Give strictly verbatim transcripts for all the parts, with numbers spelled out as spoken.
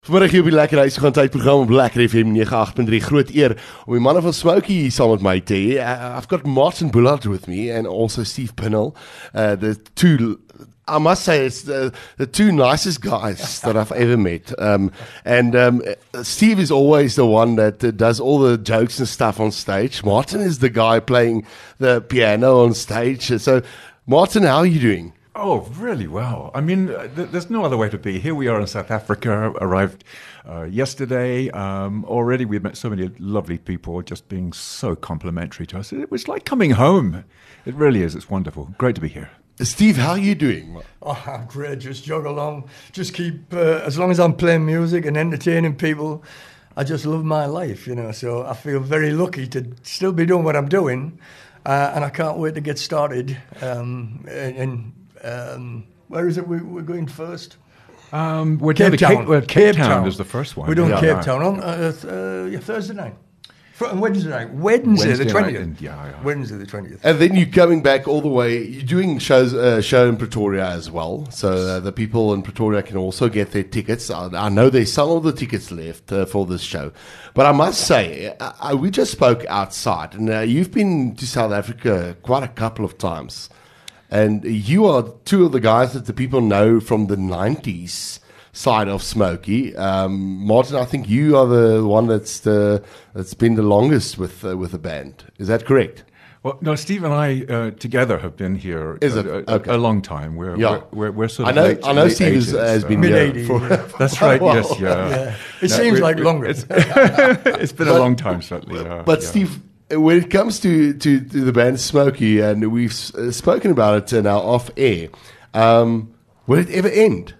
Vanmiddag hier op die Lekker Huis gaan tydprogram op Lekker F M ninety eight point three. Groot eer om die manne van Smokey hier saam met my te hê. Uh, I've got Martin Bullard with me and also Steve Pinnell. Uh, the two, I must say, it's the, the two nicest guys that I've ever met. Um, and um, Steve is always the one that uh, does all the jokes and stuff on stage. Martin is the guy playing the piano on stage. So, Martin, how are you doing? Oh, really well. I mean, th- there's no other way to be. Here we are in South Africa, arrived uh, yesterday. Um, already we've met so many lovely people just being so complimentary to us. It was like coming home. It really is. It's wonderful. Great to be here. Steve, how are you doing? Oh, I'm great. Just jog along. Just keep, uh, as long as I'm playing music and entertaining people, I just love my life, you know. So I feel very lucky to still be doing what I'm doing. Uh, and I can't wait to get started. Um, and, and Um, where is it we, we're going first? Um, we're Cape Town. Town. Cape, Cape Town, Town is the first one. We're doing yeah, Cape right. Town on uh, uh, yeah, Thursday night. Fr- Wednesday night. Wednesday, Wednesday the twentieth. night, and- yeah, yeah. Wednesday the twentieth. And then you're coming back all the way. You're doing shows, uh, show in Pretoria as well. So uh, the people in Pretoria can also get their tickets. I, I know there's some of the tickets left uh, for this show. But I must say, I, I, we just spoke outside. And uh, you've been to South Africa quite a couple of times. And you are two of the guys that the people know from the nineties side of Smokey. Um, Martin, I think you are the one that's the, that's been the longest with uh, with the band. Is that correct? Well, no, Steve and I uh, together have been here Is a, it? a, Okay. a long time. We're, Yeah. we're, we're, we're sort I of know. late, I know. late Steve has, eighties, has so- been Mid-eighties, here for. yeah. That's right, Wow. yes, yeah. Yeah. It No, seems we- like we- longer. It's, it's been a long time, certainly. Yeah, But yeah. Steve, when it comes to, to, to the band Smokey, and we've uh, spoken about it uh, now off air, um, will it ever end?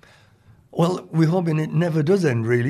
Well, we're hoping it never does end, really.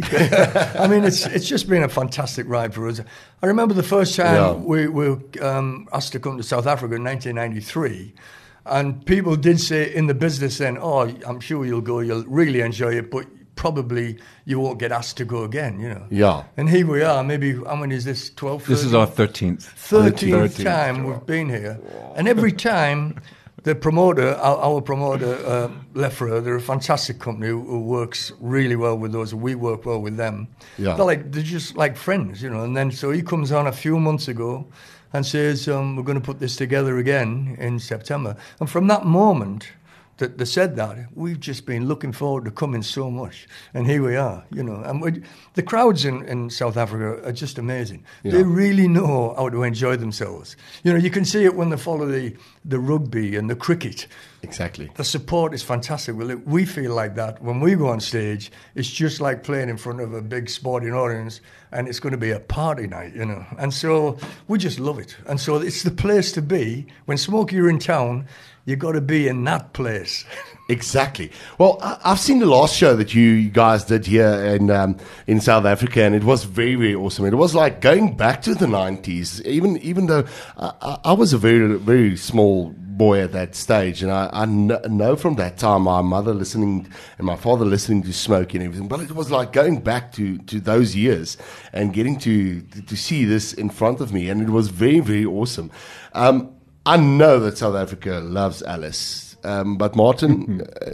I mean, it's it's just been a fantastic ride for us. I remember the first time Yeah. we were um, asked to come to South Africa in nineteen ninety-three, and people did say in the business then, oh, I'm sure you'll go, you'll really enjoy it, but probably you won't get asked to go again, you know. Yeah. And here we are, maybe, how many is this, twelve? This is our thirteenth. thirteenth time we've been here. And every time the promoter, our, our promoter, uh, Lefra, they're a fantastic company who, who works really well with us. We work well with them. Yeah. They're like, they're just like friends, you know. And then so he comes on a few months ago and says, um, we're going to put this together again in September. And from that moment that they said that, we've just been looking forward to coming so much. And here we are, you know. And we, the crowds in, in South Africa are just amazing. Yeah. They really know how to enjoy themselves. You know, you can see it when they follow the, the rugby and the cricket. Exactly. The support is fantastic. Well, we feel like that when we go on stage. It's just like playing in front of a big sporting audience, and it's going to be a party night, you know. And so we just love it. And so it's the place to be. When Smokey are in town, you got to be in that place. Exactly. Well, I, I've seen the last show that you guys did here in um, in South Africa, and it was very, very awesome. It was like going back to the nineties, even even though I, I I was a very, very small boy at that stage, and I, I kn- know from that time my mother listening and my father listening to Smokey and everything, but it was like going back to, to those years and getting to, to, to see this in front of me, and it was very, very awesome. Um, I know that South Africa loves Alice, um, but Martin, uh,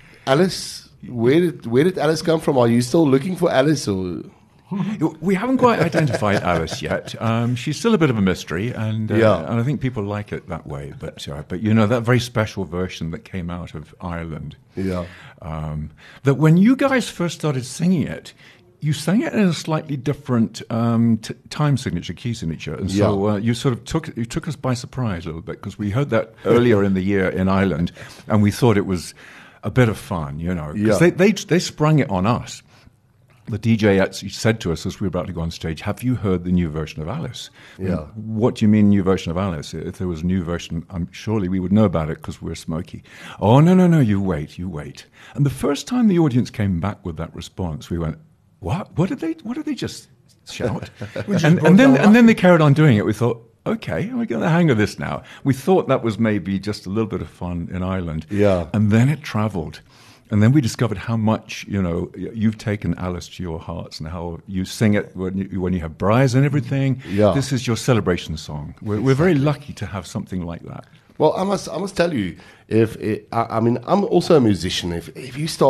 Alice, where did where did Alice come from? Are you still looking for Alice, or? We haven't quite identified Alice yet. Um, she's still a bit of a mystery, and uh, Yeah. and I think people like it that way. But uh, but you know, that very special version that came out of Ireland. Yeah. Um, that when you guys first started singing it, you sang it in a slightly different um, t- time signature, key signature, and so Yeah. uh, you sort of took you took us by surprise a little bit, because we heard that earlier in the year in Ireland, and we thought it was a bit of fun, you know, Yeah. because they, they they sprung it on us. The D J actually said to us as we were about to go on stage, have you heard the new version of Alice? Yeah. What do you mean new version of Alice? If there was a new version, um, surely we would know about it because we're Smokey. Oh, no, no, no, you wait, you wait. And the first time the audience came back with that response, we went, what? What did they, what did they just shout? just and, broke and then down and then they carried on doing it. We thought, okay, we're getting the hang of this now. We thought that was maybe just a little bit of fun in Ireland. Yeah. And then it traveled. And then we discovered how much, you know, you've taken Alice to your hearts, and how you sing it when you, when you have brides and everything. Yeah. This is your celebration song. We're, we're very lucky to have something like that. Well, I must I must tell you, if it, I, I mean, I'm also a musician. If if you start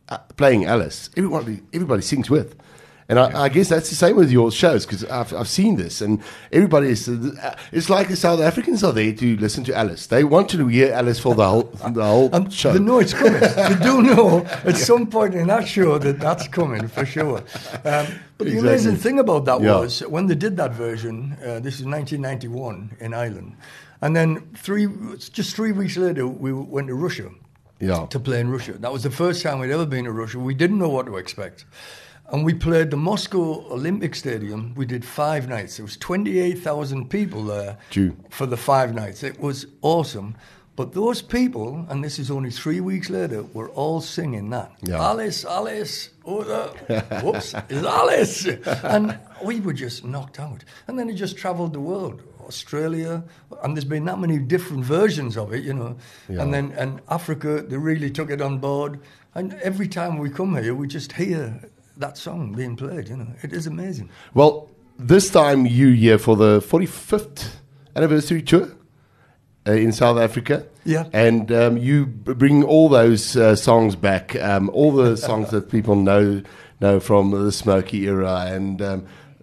uh, playing Alice, everybody everybody sings with. And I, I guess that's the same with your shows, because I've, I've seen this, and everybody is. Uh, it's like the South Africans are there to listen to Alice. They want to hear Alice for the whole the whole and show. They know it's coming. They do know at some point in that show that that's coming for sure. Um, but the Exactly. amazing thing about that Yeah. was when they did that version. Uh, this is nineteen ninety-one in Ireland, and then three just three weeks later we went to Russia. Yeah. To play in Russia. That was the first time we'd ever been to Russia. We didn't know what to expect. And we played the Moscow Olympic Stadium. We did five nights. There was twenty-eight thousand people there Gee. for the five nights. It was awesome. But those people, and this is only three weeks later, were all singing that. Yeah. Alice, Alice, oh, the, whoops, it's Alice. And we were just knocked out. And then it just travelled the world. Australia, and there's been that many different versions of it, you know. Yeah. And then and Africa, they really took it on board. And every time we come here, we just hear that song being played, you know. It is amazing. Well, this time you here for the forty-fifth anniversary tour uh, in South Africa. Yeah. And um, you b- bring all those uh, songs back, um, all the songs that people know know from the Smokey era. And um,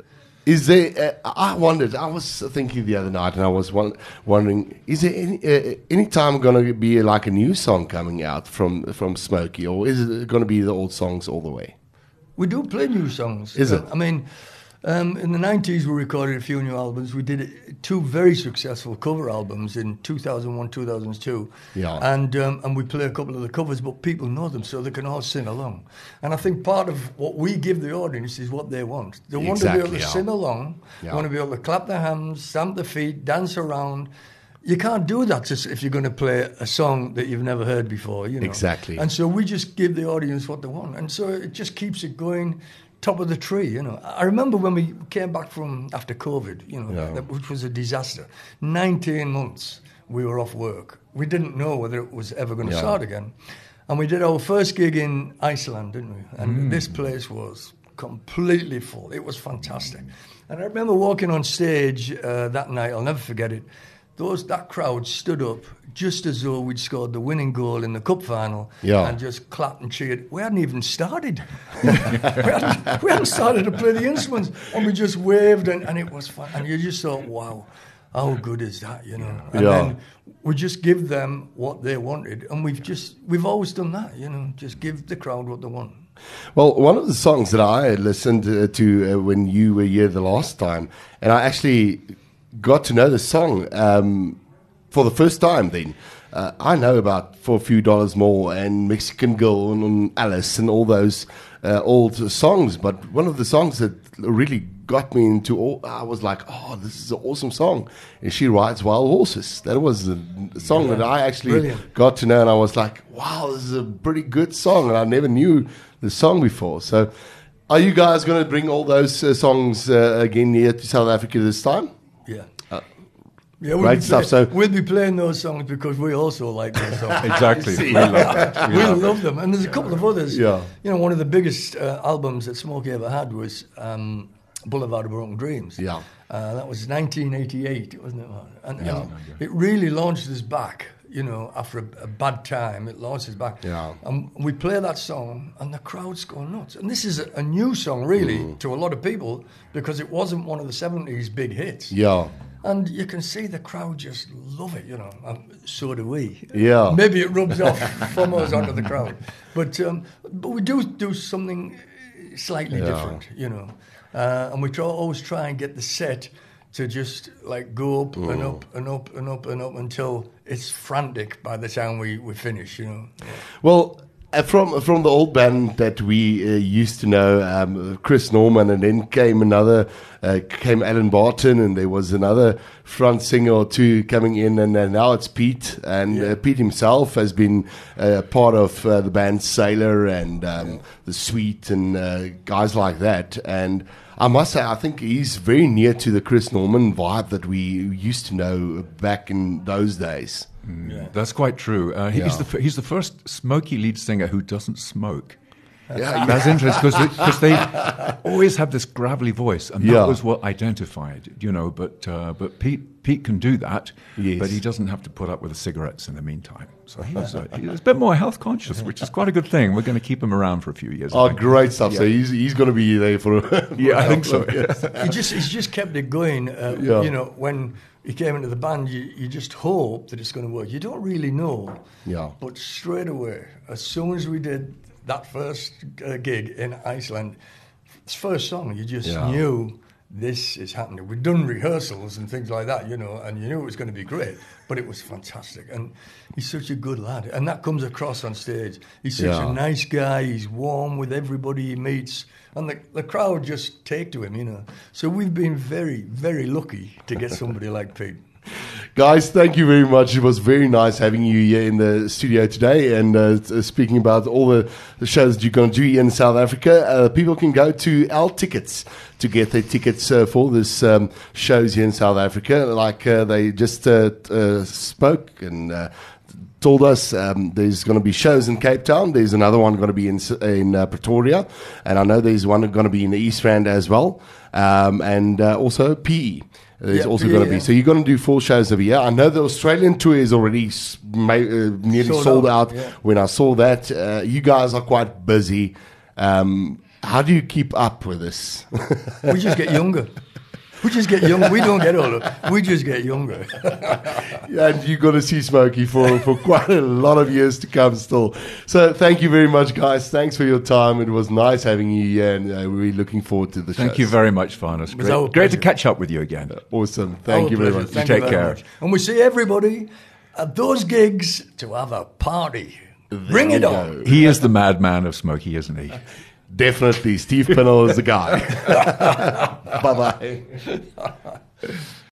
is there, uh, I wondered, I was thinking the other night, and I was won- wondering, is there any, uh, any time going to be like a new song coming out from, from Smokey, or is it going to be the old songs all the way? We do play new songs. Is it? I mean, um, in the nineties we recorded a few new albums. We did two very successful cover albums in two thousand one, two thousand two. Yeah. And um, and we play a couple of the covers, but people know them, so they can all sing along. And I think part of what we give the audience is what they want. They want to be able Exactly, to yeah. sing along, Yeah. want to be able to clap their hands, stamp their feet, dance around. You can't do that just if you're going to play a song that you've never heard before, you know. Exactly. And so we just give the audience what they want. And so it just keeps it going top of the tree, you know. I remember when we came back from after COVID, you know, Yeah. that, which was a disaster. nineteen months we were off work. We didn't know whether it was ever going to Yeah. start again. And we did our first gig in Iceland, didn't we? And this place was completely full. It was fantastic. And I remember walking on stage uh, that night, I'll never forget it. Those that crowd stood up just as though we'd scored the winning goal in the cup final, Yeah. and just clapped and cheered. We hadn't even started. we, hadn't, we hadn't started to play the instruments, and we just waved, and, and it was fun. And you just thought, wow, how good is that, you know? And Yeah. then we just give them what they wanted, and we've just we've always done that, you know, just give the crowd what they want. Well, one of the songs that I listened uh, to uh, when you were here the last time, and I actually got to know the song um, for the first time then. Uh, I know about For a Few Dollars More and Mexican Girl and, and Alice and all those uh, old songs, but one of the songs that really got me into all, I was like, oh, this is an awesome song. And She Rides Wild Horses. That was a song that I actually Brilliant. got to know, and I was like, wow, this is a pretty good song, and I never knew the song before. So are you guys going to bring all those uh, songs uh, again here to South Africa this time? Yeah. Uh, Yeah, we'll great be stuff, play- so- we'll be playing those songs because we also like those songs. Exactly. See. We love that. We We love love them, and there's a couple of others. Yeah. You know, one of the biggest uh, albums that Smokey ever had was um, Boulevard of Broken Dreams. Yeah. Uh, that was nineteen eighty-eight, wasn't it? And, and Yeah. it really launched us back. You know, after a, a bad time, it launched us back. Yeah. And we play that song, and the crowd's going nuts. And this is a, a new song, really, Mm. to a lot of people because it wasn't one of the seventies big hits. Yeah. And you can see the crowd just love it, you know, and so do we. Yeah. Maybe it rubs off from us onto the crowd. But um, but we do do something slightly Yeah. different, you know. Uh, and we try, always try and get the set to just like go up and up and up and up and up until it's frantic by the time we, we finish, you know. Well, uh, from from the old band that we uh, used to know, um, Chris Norman, and then came another, uh, came Alan Barton, and there was another front singer or two coming in, and uh, now it's Pete, and uh, Pete himself has been uh, part of uh, the band Sailor and um, the Sweet and uh, guys like that, and I must say, I think he's very near to the Chris Norman vibe that we used to know back in those days. Mm, That's quite true. Uh, he's Yeah. the f- he's the first Smokey lead singer who doesn't smoke. Yeah, That's interesting because they, they always have this gravelly voice, and that Yeah. was what identified, you know. But uh, but Pete Pete can do that, Yes. but he doesn't have to put up with the cigarettes in the meantime. So he's uh, he's a bit more health conscious, which is quite a good thing. We're going to keep him around for a few years. I Oh, think. great stuff. So Yeah. he's he's going to be there for. for Yeah, I a think couple so. of years. he just he's just kept it going. Uh, Yeah. You know, when he came into the band, you, you just hope that it's going to work. You don't really know. Yeah. But straight away, as soon as we did that first uh, gig in Iceland, this first song, you just Yeah. knew this is happening. We'd done rehearsals and things like that, you know, and you knew it was going to be great. But it was fantastic, and he's such a good lad, and that comes across on stage. He's such Yeah. a nice guy. He's warm with everybody he meets. And the, the crowd just take to him, you know. So we've been very, very lucky to get somebody like Pete. Guys, thank you very much. It was very nice having you here in the studio today and uh, t- speaking about all the, the shows that you're going to do here in South Africa. Uh, people can go to L Tickets to get their tickets uh, for this um, shows here in South Africa. Like uh, they just uh, uh, spoke and uh, told us um, there's going to be shows in Cape Town. There's another one going to be in in uh, Pretoria, and I know there's one going to be in the East Rand as well, um, and uh, also P E. There's Yeah, also P E, going to be. yeah. So you're going to do four shows over here. I know the Australian tour is already s- ma- uh, nearly Sold sold, out, out. yeah. When I saw that, uh, you guys are quite busy. Um, how do you keep up with this? We just get younger. We just get younger. We don't get older. We just get younger. And you're going to see Smokey for, for quite a lot of years to come still. So thank you very much, guys. Thanks for your time. It was nice having you here, and uh, we're really looking forward to the show. Thank you very much, Farnus. was our Great, great to pleasure. catch up with you again. Awesome. Thank Our you very pleasure. much. Thank You you take very care. much. And we see everybody at those gigs to have a party. Bring There it you on. go. He is the madman of Smokey, isn't he? Definitely. Steve Pinnell is the guy. Bye-bye.